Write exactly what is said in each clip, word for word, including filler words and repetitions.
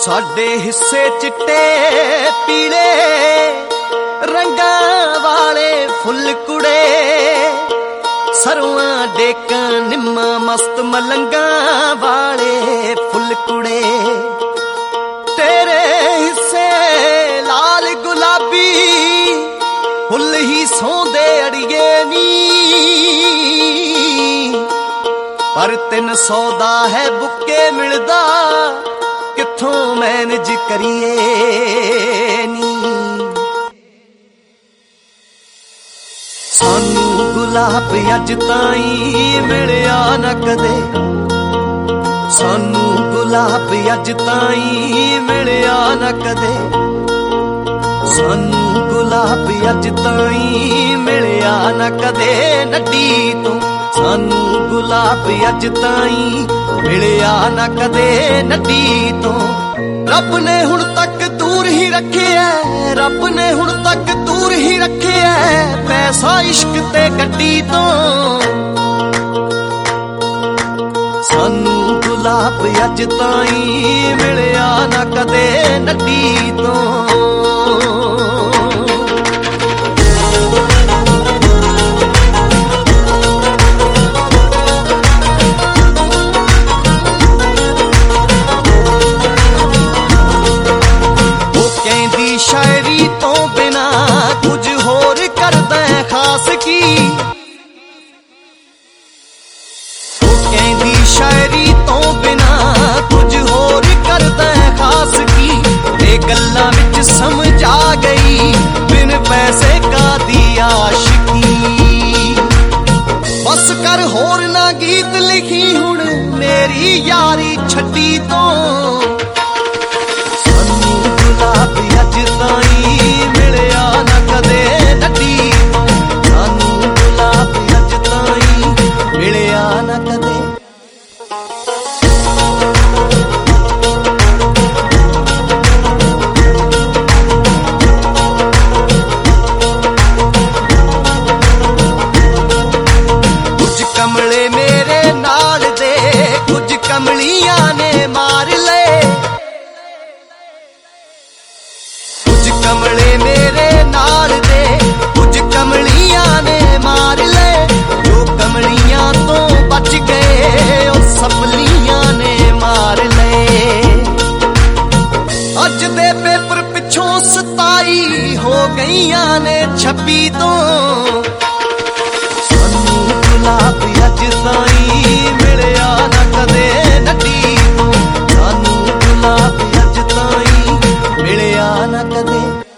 साडे हिस्से चिट्टे पीले रंगां वाले फुल कुड़े, सरवां डेकां निम्मा मस्त मलंगां वाले फुल कुड़े। तेरे हिस्से लाल गुलाबी फुल ही सौंदे अड़िए नी, पर तिन सौ दा है बुके मिलदा किथों मैनेज करिए नी। सानू गुलाब अज ताईं मिलिया न कदे, सानू गुलाब अज ताईं मिलिया न कदे, सानू गुलाब अज ताईं मिलिया न कदे नड्डी तो, सानू गुलाब अज ताईं मिलिया न कदे नड्डी तो। रब ने हुण तक दूर ही रखे है, रब ने हुण तक दूर ही रखे है पैसा इश्क ते गड्डी तो। सानू गुलाब अज ताईं मिलिया न कदे नड्डी तो। शायरी तो बिना कुछ होर करदा है खास की, वो कहंदी शायरी तो बिना कुछ होर करदा है खास की। ते गल्लां विच समझ आ गई बिन पैसे का दी आशिकी। बस कर होर ना गीत लिखी हुण मेरी यारी छड्डी तो। गुलाब अज ताईं मिलिया न कदे नड्डी तो, सानू गुलाब अज ताईं मिलिया न कदे। कुछ कमले मेरे नाल दे कुछ कमलियां ने मार ले, कमले मेरे नाल दे कुछ कमलियां ने मार ले। जो कमलियां तो बच गए ओ सपलियां ने मार ले। अज दे पेपर पिछों सताई हो गईयां ने छब्बी तो। सानू गुलाब अज ताईं मिलिया न कदे नड्डी तो, सानू गुलाब अज ताईं मिलिया न कदे।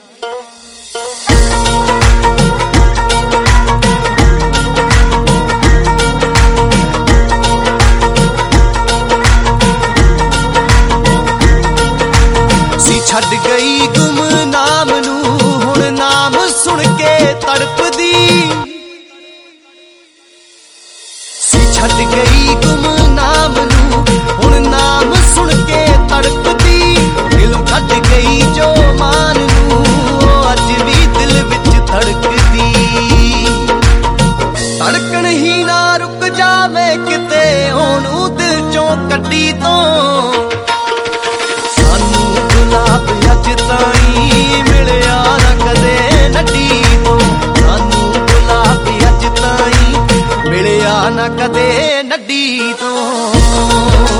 छड़ गई गुमनाम नू हुण नाम सुन के तड़पदी, सी छड़ गई गुमनाम नू हुण नाम सुन के तड़पदी। दिल कट गई जो मान नू अज भी दिल विच धड़कदी। धड़कन ही ना रुक जावे किते ओनू दिल चों कड्डी तो। गुलाब अज ताईं मिलिया न कदे नड्डी तो, सानू गुलाब अज ताईं मिलिया न कदे नड्डी तो।